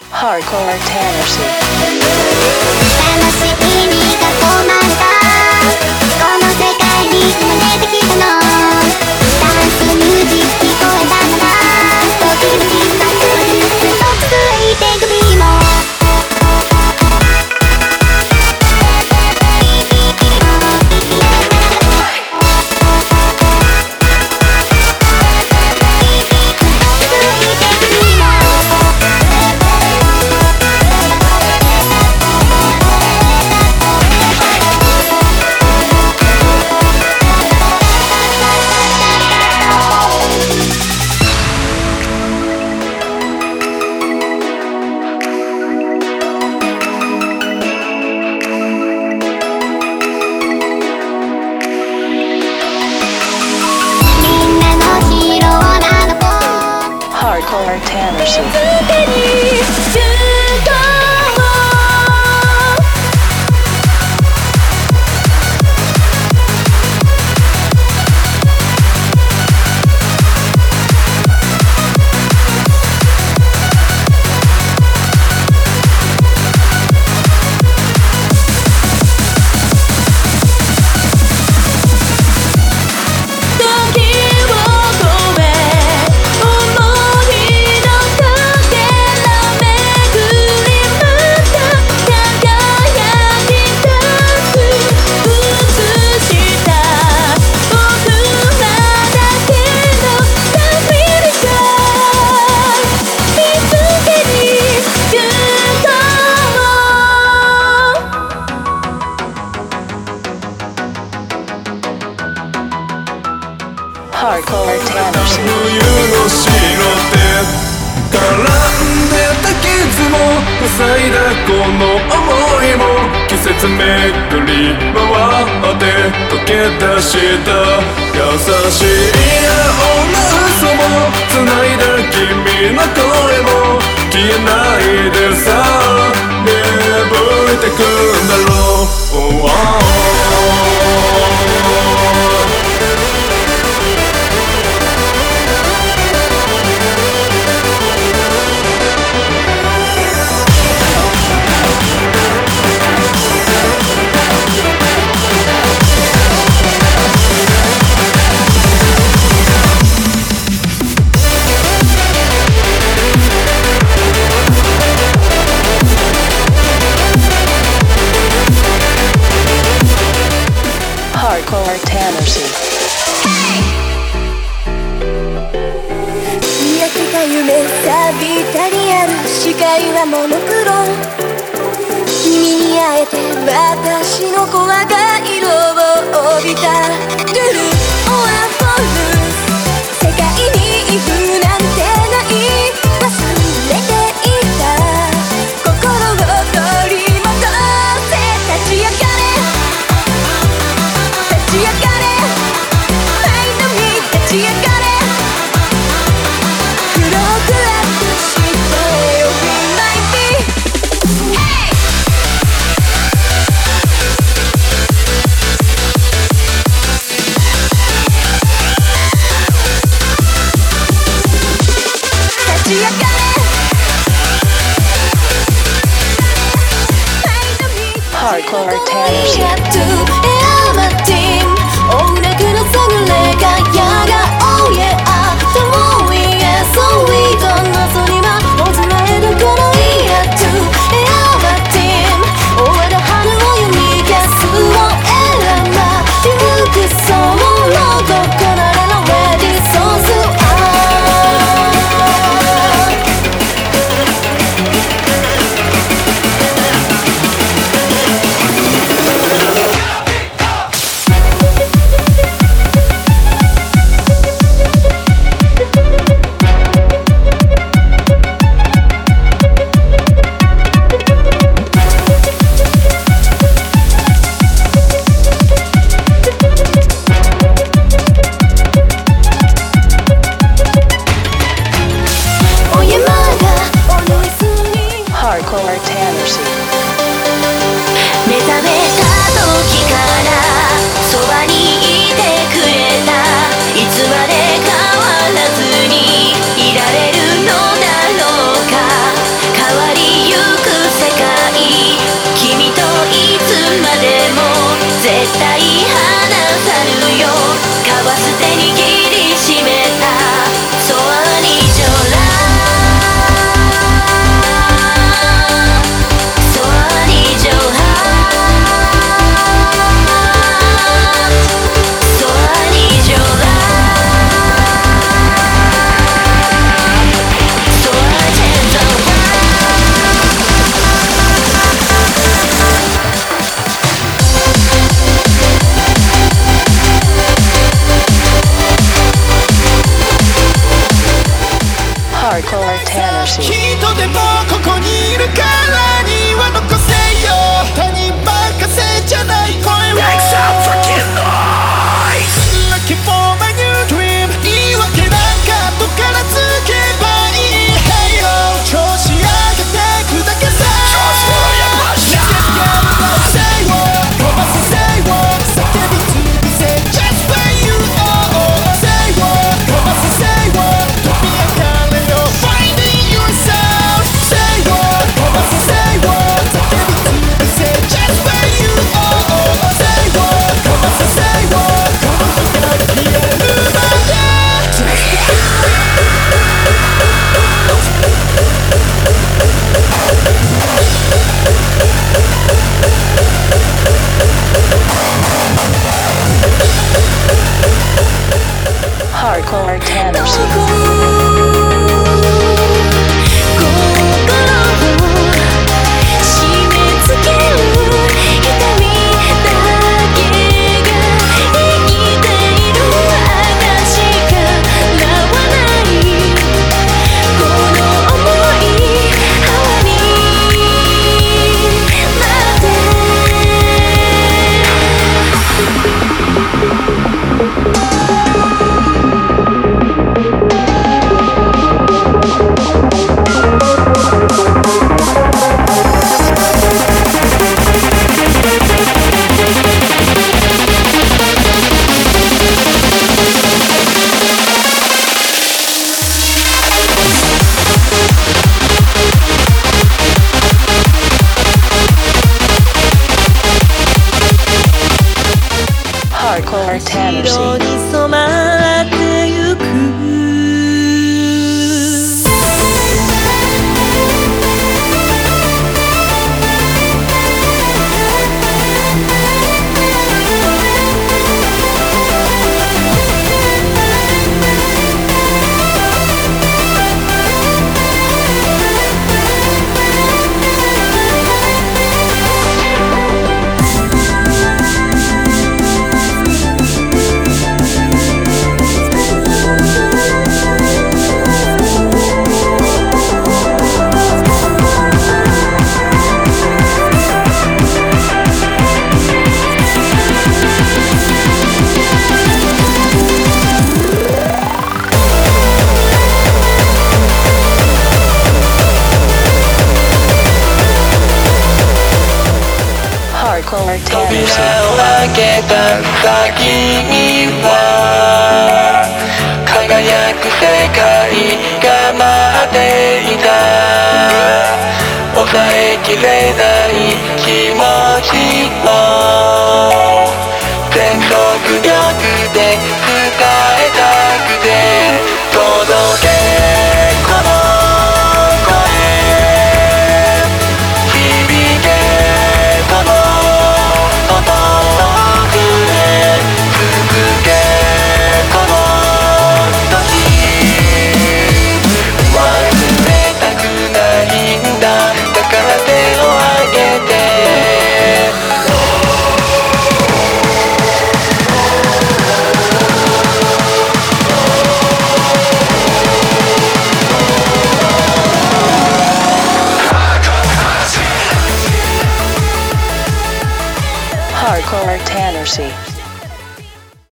Hardcore Tennessee 悲しいに囲まれたこの世界に生まれてきたのダンスミュージック聞こえたなら時々バックにストップついてくビーも Hardcore Tennessee 冬の白手絡んでた傷も塞いだこの想いも季節めくり回って溶け出した優しい青の嘘も繋いだ君の声も消えないでさ芽吹いてくんだろう、 Hardcore Tennessee 焼けた夢錆びたリアル視界はモノクロ君に会えて私のコアが色を帯びたルルオアフォル世界にイフなんてない忘れていた心を取り戻せ立ち上がれ立ち上がれ Find me 立ち上がれクロークアップしてよ Be my bee Hey 立ち上がれ Find me Hardcore Tennessee やっとエアマティン音楽の優れがやが Oh yeah 遠いへそういと謎にはもつらえるこのやっとエアマティン終わる春を読み消すを選ば服装のどこなれのレディソース Hardcore Tennessee 目覚めた時からそばにいてくれたいつまで変わらずにいられるのだろうか変わり対離さぬよ交わす手握りしめたソアニジョラソアニジョハソアニジョラソアジェント Hardcore Tennessee 人でもここにいるからには残せよ他人任せじゃない声を Make some fucking noise Looking for my new dream 言い訳なんか後からつけばいい Hey yo 調子上げてくだけさ調子をやばしゃ Let's get say what 飛ばせ say what 叫び続け Just for you oh say what 飛ばせ say what 飛び上がれよ Finding yourself Say what 飛ばせ say what 叫び続け Just for you oh say what 飛ばせ say what この日が消えるまで Hardcore Tennessee 心を締め付ける痛みだけが生きている証しからはないこの想い泡になって Hardcore Tennessee 色に染まってゆく Hardcore 扉を Tennessee 開けた先には輝く世界が待っていた抑えきれない気持ちを全速力で伝えたくて届けこの声響けこの音をくれ続けこの時忘れたくないんだだから手を挙げて Hardcore Tennessee